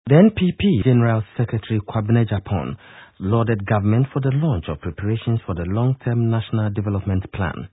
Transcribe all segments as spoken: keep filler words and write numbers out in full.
The N P P General Secretary Kwabena Japan lauded government for the launch of preparations for the long-term National Development Plan.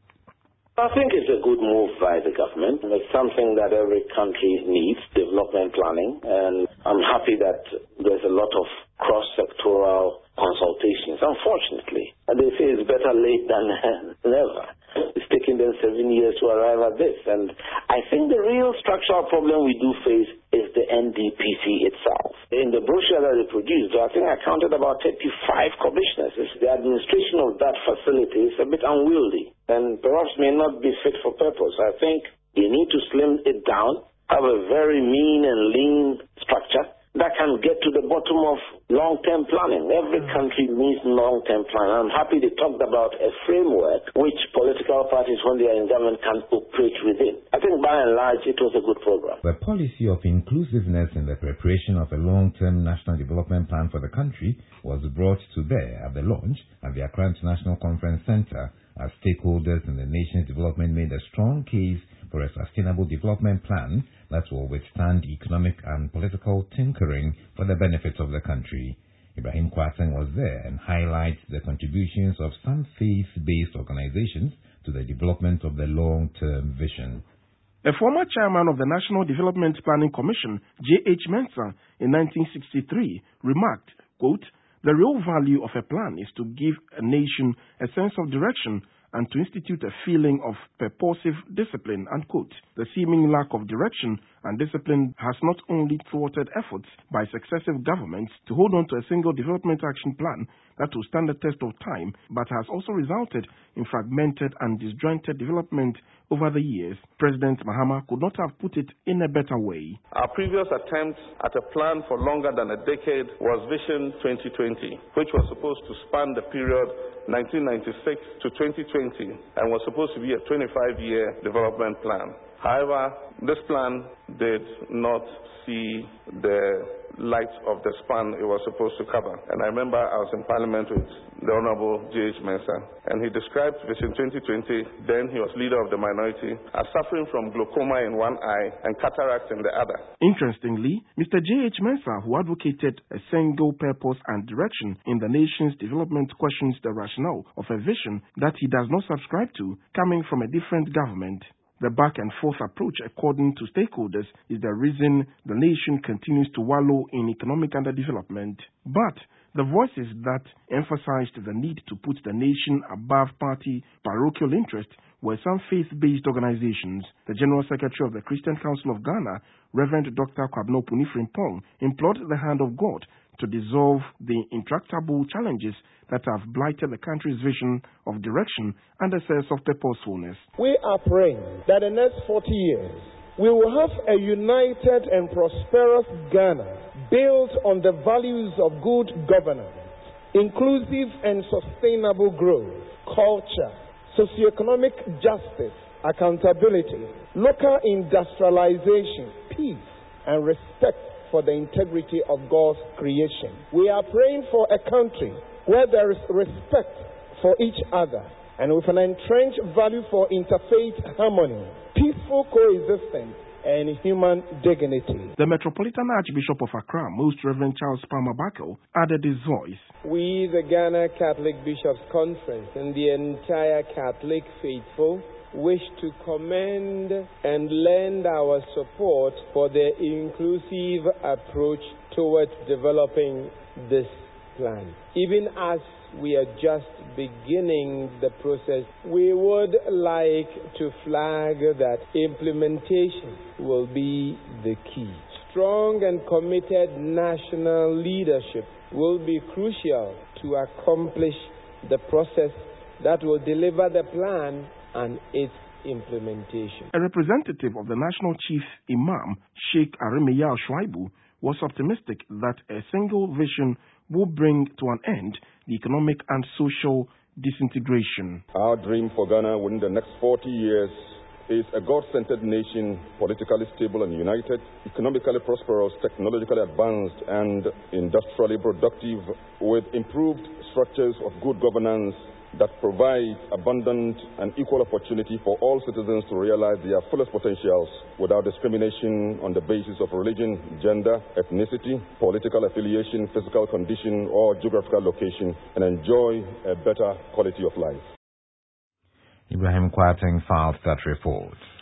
I think it's a good move by the government. It's something that every country needs, development planning, and I'm happy that there's a lot of cross-sectoral consultations. Unfortunately, and they say it's better late than never. It's taken them seven years to arrive at this, and I think the real structural problem we do face is the N D P C itself. In the brochure that they produced, I think I counted about thirty-five commissioners. The administration of that facility is a bit unwieldy and perhaps may not be fit for purpose. I think you need to slim it down, have a very mean and lean structure that can get to the bottom of long-term planning. Every country needs long-term planning. I'm happy they talked about a framework which political parties, when they are in government, can operate within. I think by and large it was a good program. The policy of inclusiveness in the preparation of a long-term national development plan for the country was brought to bear at the launch at the Accra International Conference Center as stakeholders in the nation's development made a strong case for a sustainable development plan that will withstand economic and political tinkering for the benefit of the country. Ibrahim Kwateng was there and highlights the contributions of some faith-based organizations to the development of the long-term vision. A former chairman of the National Development Planning Commission, J H Mensah, in nineteen sixty-three, remarked, quote, "The real value of a plan is to give a nation a sense of direction and to institute a feeling of purposive discipline," unquote. The seeming lack of direction and discipline has not only thwarted efforts by successive governments to hold on to a single development action plan that will stand the test of time, but has also resulted in fragmented and disjointed development over the years. President Mahama could not have put it in a better way. Our previous attempt at a plan for longer than a decade was Vision twenty twenty, which was supposed to span the period nineteen ninety-six to twenty twenty and was supposed to be a twenty-five year development plan. However, this plan did not see the light of the span it was supposed to cover. And I remember I was in Parliament with the Honorable J H Mensah, and he described Vision twenty twenty, then he was leader of the minority, as suffering from glaucoma in one eye and cataract in the other. Interestingly, Mister J H Mensah, who advocated a single purpose and direction in the nation's development, questions the rationale of a vision that he does not subscribe to, coming from a different government. The back and forth approach, according to stakeholders, is the reason the nation continues to wallow in economic underdevelopment. But the voices that emphasized the need to put the nation above party parochial interest were some faith-based organizations. The General Secretary of the Christian Council of Ghana, Reverend Doctor Kwabena Opunifrimpong, implored the hand of God to dissolve the intractable challenges that have blighted the country's vision of direction and a sense of purposefulness. We are praying that in the next forty years, we will have a united and prosperous Ghana built on the values of good governance, inclusive and sustainable growth, culture, socioeconomic justice, accountability, local industrialization, peace, and respect for the integrity of God's creation. We are praying for a country where there is respect for each other and with an entrenched value for interfaith harmony, peaceful coexistence, and human dignity. The Metropolitan Archbishop of Accra, Most Reverend Charles Palmer Bakel, added his voice. We, the Ghana Catholic Bishops' Conference, and the entire Catholic faithful wish to commend and lend our support for the inclusive approach towards developing this plan. Even as we are just beginning the process, we would like to flag that implementation will be the key. Strong and committed national leadership will be crucial to accomplish the process that will deliver the plan and its implementation. A representative of the National Chief Imam, Sheikh Arimiya Shuaibu, was optimistic that a single vision will bring to an end the economic and social disintegration. Our dream for Ghana within the next forty years is a God-centered nation, politically stable and united, economically prosperous, technologically advanced, and industrially productive, with improved structures of good governance that provides abundant and equal opportunity for all citizens to realize their fullest potentials without discrimination on the basis of religion, gender, ethnicity, political affiliation, physical condition, or geographical location, and enjoy a better quality of life. Ibrahim Kwarteng filed that report.